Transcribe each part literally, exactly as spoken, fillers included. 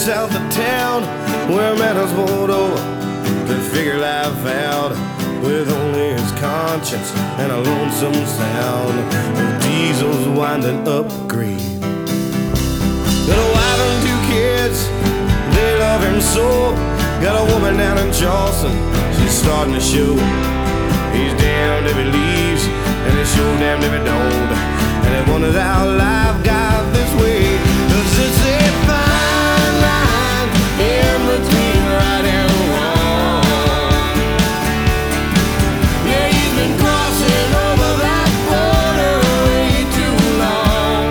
south of town where matters boiled over to figure life out with only his conscience and a lonesome sound of diesels winding up the grave. Got a wife and two kids, they love him so. Got a woman down in Charleston, she's starting to show. He's damned if he leaves, and he's sure damned if he don't. And he wonders how life got this way, 'cause it's a fine line in between right and wrong. Yeah, he's been crossing over that border way too long.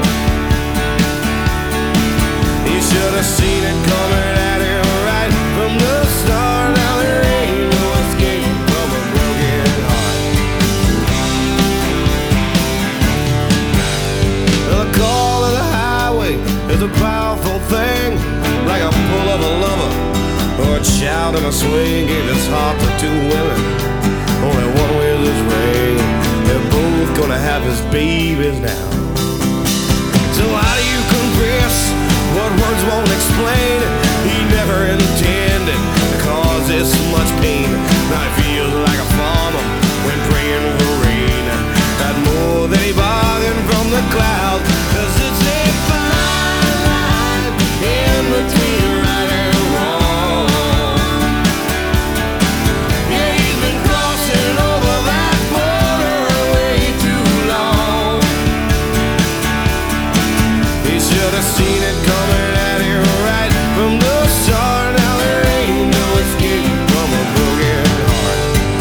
He should have seen it coming at him right from the start. Now there ain't no escape from a broken heart. The call of the highway is a powerful thing, like a pull of a lover or a child in a swing. Gave his heart to two women, only one with his ring. They're both gonna have his babies now. So how do you confess what words won't explain? He never intended to cause this much pain. Now he feels like a farmer when praying for rain. Got more than he bargained from the clouds, 'cause it's a fine line in between right and wrong. Yeah, he's been crossing over that border way too long. He should have seen it coming at him right from the start. Now there ain't no escape from a broken heart.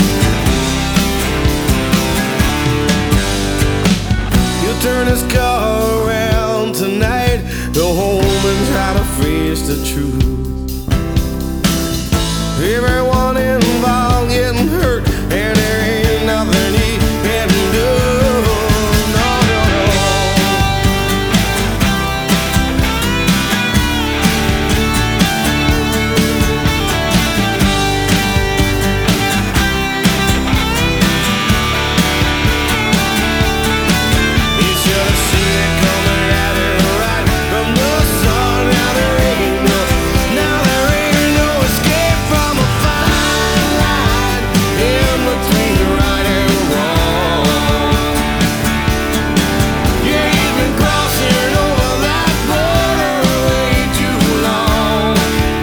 He'll turn his car around tonight, go home and try to face the truth. Everyone involved getting hurt, and there ain't nothing he can do. No, no, no. He should have seen it coming at him right from the start. Now there ain't no, now there ain't no escape from a fine line in between right and wrong. Yeah, he's been crossing over that border way too long.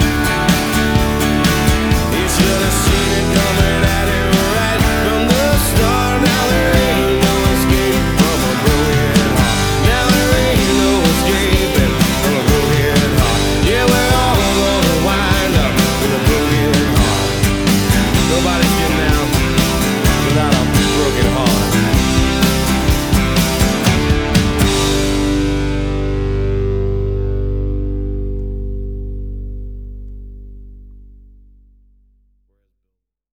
He should have seen it coming at him right from the start. Now there ain't no escape from a broken heart. Now there ain't no escaping from a broken heart. Yeah, we're all gonna wind up with a broken heart. Nobody's